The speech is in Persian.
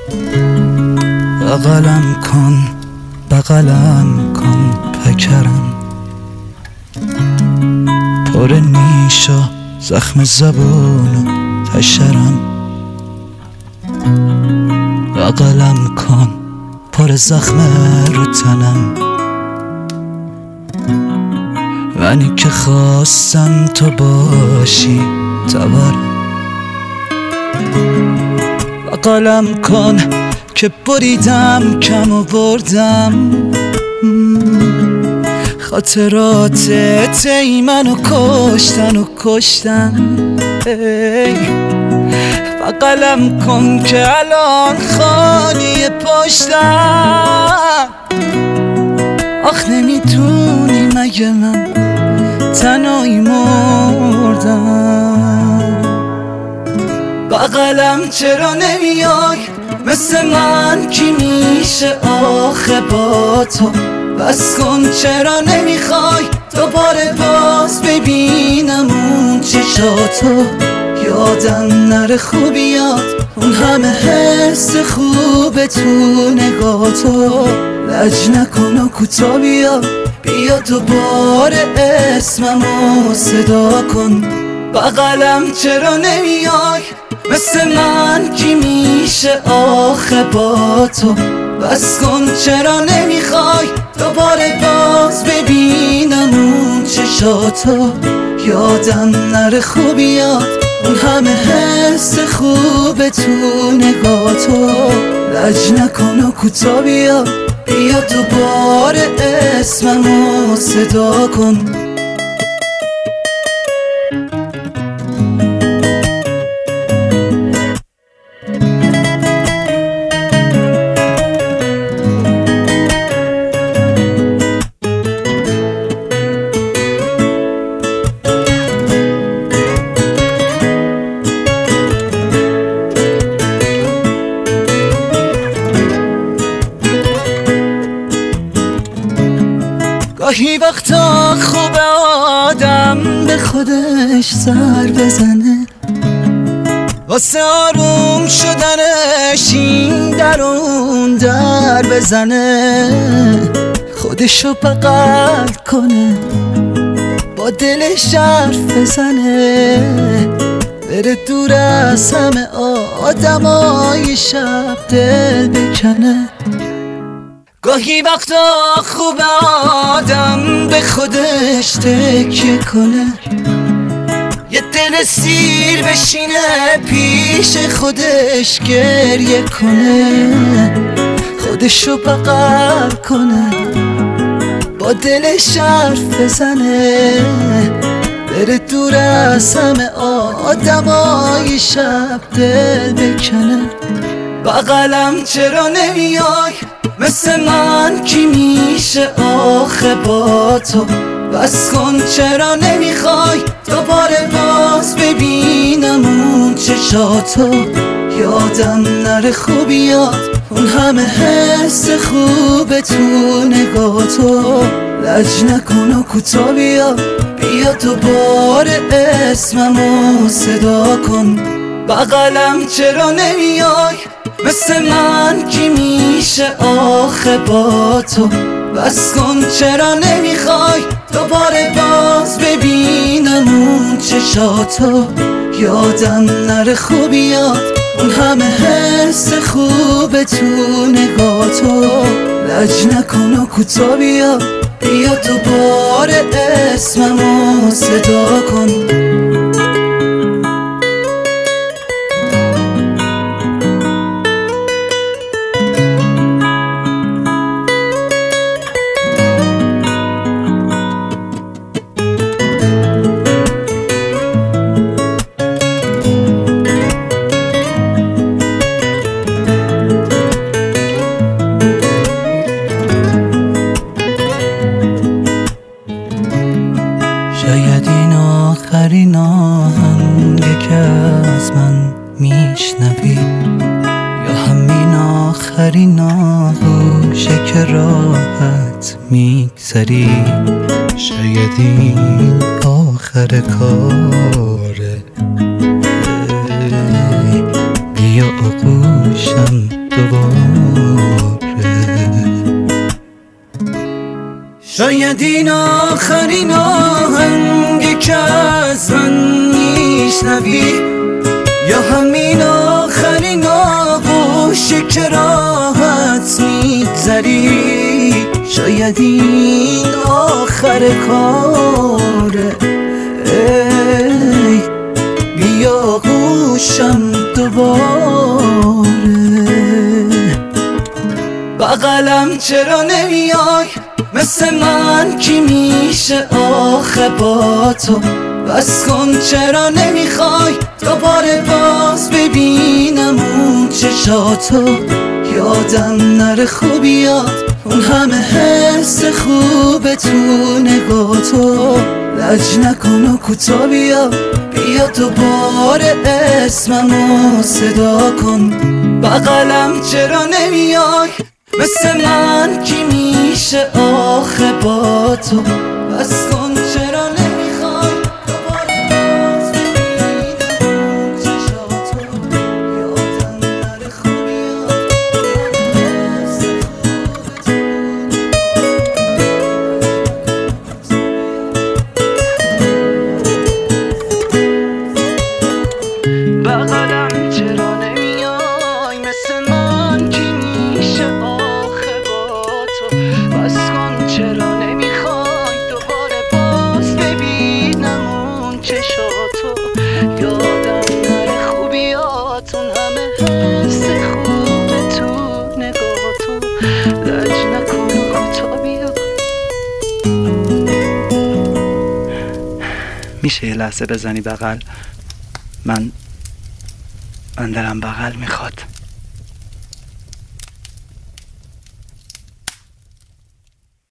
بغلم کن پکرم، پر نیش و زخم زبون و حشرم. بغلم کن پر زخم رو تنم، منی که خواستم تو باشی تبرم. بغلم کن که بریدم کم و بردم، خاطرات تی منو کشتن. بغلم کن که الان خالی پشتم. آخ نمیدونی مگه من تنهایی مردم. بغلم چرا نمیای مثل من کی میشه آخه با تو؟ بس کن چرا نمیخوای دوباره باز ببینم اون چشاتو؟ یادم نره خوبیات اون همه حس خوب تو نگاتو. لج نکن و کوتا بیا دوباره اسممو صدا کن. بغلم چرا نمیای مثل من کی میشه آخه با تو؟ بس کن چرا نمیخوای دوباره باز ببینم اون چشاتو؟ یادم نره خوبیات اون همه حس خوب تو نگاتو. لج نکن و کوتا بیا دوباره اسممو صدا کن. گاهی وقتا خوبه آدم به خودش سر بزنه، واسه آروم شدنش این در اون در بزنه. خودشو بغل کنه با دلش حرف بزنه، بره دور از همه آدمای شب دل بکنه. گاهی وقتا خوب آدم به خودش تکیه کنه، یه دل سیر بشینه پیش خودش گریه کنه. خودشو بغل کنه با دلش حرف بزنه، بره دور از همه آدمای شب دل بکنه. بغلم چرا نمیای مثل من کی میشه آخه با تو؟ بس کن چرا نمیخوای دوباره باز ببینم اون چشاتو؟ یادم نره خوبیات اون همه حس خوب تو نگاتو. لج نکن و کوتا بیا دوباره اسممو صدا کن. بغلم چرا نمیای مثل من کی میشه آخه با تو؟ بس کن چرا نمیخوای دوباره باز ببینم اون چشاتو؟ یادم نره خوبیات اون همه حس خوب تو نگاتو. لج نکن و کوتا بیا دوباره اسممو صدا کن. شاید این آخرین آهنگه که از من میشنوی، یا همین آخرین آغوشه که راحت میگذری. شاید این آخر کاره، بیا آغوشم شاید این آخرین آهنگی که از من میشنوی، یا همین آخرین آغوشی که راحت میگذری. شاید این آخر کاره، ای بیا گوشم دوباره. بغلم چرا نمیای مثل من کی میشه آخه با تو؟ بس کن چرا نمیخوای دوباره باز ببینم اون چشاتو؟ یادم نره خوبیات اون همه حس خوب تو نگاتو. لج نکن و کوتا بیا دوباره اسممو صدا کن. بغلم چرا نمیای مثل من کی میشه آخه با تو؟ بس کن چرا نمیخوای دوباره باز ببینم اون چشاتو؟ یادم نره خوبیات حس خوب تو. بغلم چرا نمیای مثل من کی میشه آخه با تو؟ بس کن چرا نمیخوای دوباره باز ببینم اون چشاتو؟ یادم نره خوبیات اون همه حس خوب تو نگاتو. لج نکن و کوتا بیا. میشه یه لحظه بزنی بغل؟ من دلم بغل میخواد.